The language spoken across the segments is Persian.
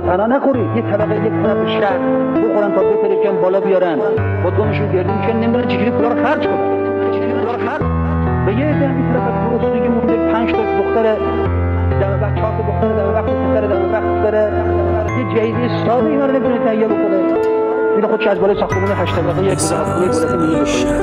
تنها نخوری، یه طبقه یک طرف شهر بخورن تا بترکن بالا بیارن، خودمونشون گردیم که نمیدونن چجوری پولا رو خرج کنن. به یه عده این طرف پروسودگی مونده 5 تا دختر دم وقت، 4 تا دختر دم وقت، پسر دم وقت داره، یه جهیزی ساده اینا رو نمیتونه تهیه بکنه. این خودش از بالای ساختمان 8 طبقه یک دولت ملی بکنه.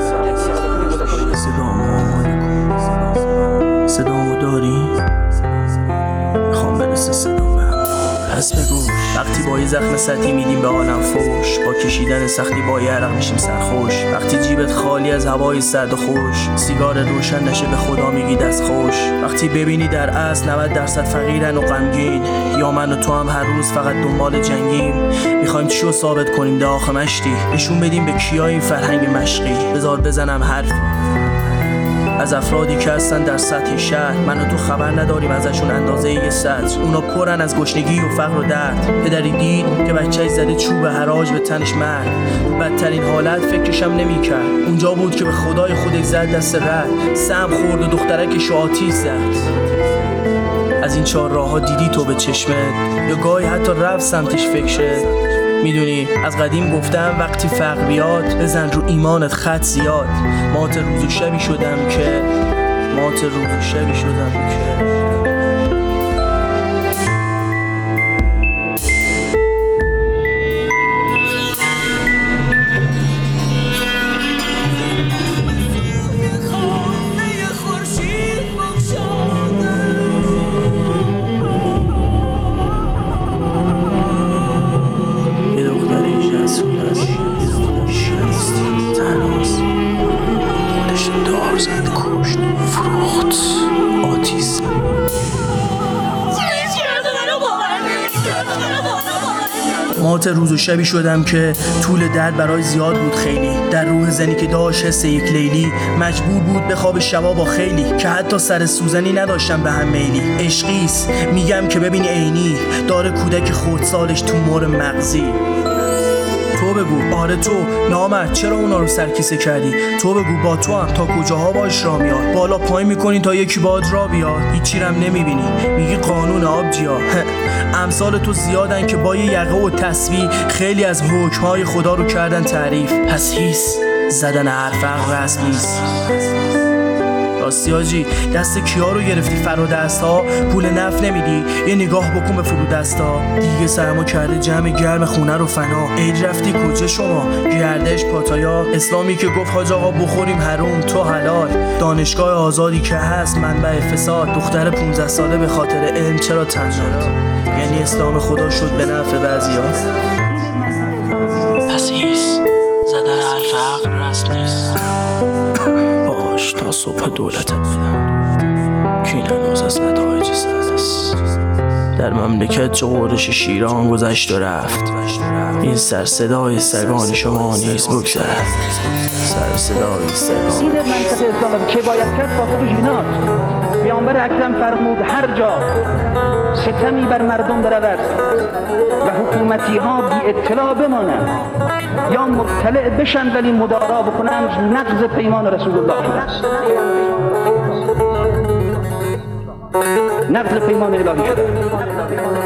صدامو داری؟ میخوام برسه صدام پس بگو وقتی با یه زخم سطحی میدیم به عالم فوش، با کشیدن سختی با یه عرق میشیم سرخوش، وقتی جیبت خالی از هوای سرد و خوش، سیگار روشن نشه به خدا میگی دست خوش، وقتی ببینی در اصل 90% فقیرن و غمگین، یا من و تو هم هر روز فقط دنبال جنگیم، میخوایم چی رو ثابت کنیم داخل مشتی، نشون بدیم به کیا این فرهنگ مشقی، بذار بزنم حرف از افرادی که هستن در سطح شهر، من و تو خبر نداریم ازشون اندازه یه سطر، اونا پرن از گشنگی و فقر و درد، پدری دید که بچه‌اش زده چوب حراج به تنش مرد، تو بدترین حالت فکرشم نمی‌کرد، اونجا بود که به خدای خودش زد دست رد، سم خورد و دخترکش آتیش زد. از این 4 راه‌ها دیدی تو به چشمت، یا گاهی حتی رفت سمتش فکرت؟ میدونی از قدیم گفتم وقتی فقر بیاد بزن رو ایمانت خط زیاد، مات روز و شبی شدم که مات روز و شبی شدم که طول درد برای زیاد بود خیلی، در روح زنی که داشت حس یک لیلی، مجبور بود به خواب شبا با خیلی، که حتی سر سوزنی نداشتم به هم میلی، عشقیست میگم که ببین عینی، داره کودک خردسالش تو مور مغزی. تو بگو آره تو نامرد چرا اونا رو سرکیسه کردی، تو بگو با تو هم تا کجاها باش را میاد، بالا پایین میکنی تا یکی باد را بیاد، هیچی رم نمیبینی میگی قانون آبجیا. امثال تو زیادن که با یه یقه و تصویر خیلی از حکمهای خدا رو کردن تعریف، پس هیس زدن حرف عقل رسم نیست. راستی آجی دست کیا رو گرفتی فرا دست ها، پول نفت نمیدی یه نگاه بکن به فرو دست ها، دیگه سرما کرده جمع گرم خونه رو فنا، عید رفتی کجا شما گردش پاتایا، اسلامی که گفت حاج آقا بخوریم حروم تو حلال، دانشگاه آزادی که هست منبع فساد، دختر 15 ساله به خاطر علم چرا تنها، یعنی اسلام خدا شد به نفع بعضیا. پس هیس زدن حرف عقل رسم نیست، باش تا صبح دولتت میدم که این هنوز از نتایج سرد است، در مملکت چه غرش شیران گذشت و رفت، این سر صدای سگان شما نیز بگذرد، سر صدای سگان. این منطقه اسلام که باید کرد با خودش ایناست، پیامبر اکرم فرمود هر جا ستمی بر مردم برود و حکومتی ها بی اطلاع بمانند یا مطلع بشن ولی مدارا بکنند، نقض پیمان رسول الله شده است، نقض پیمان الهی شده.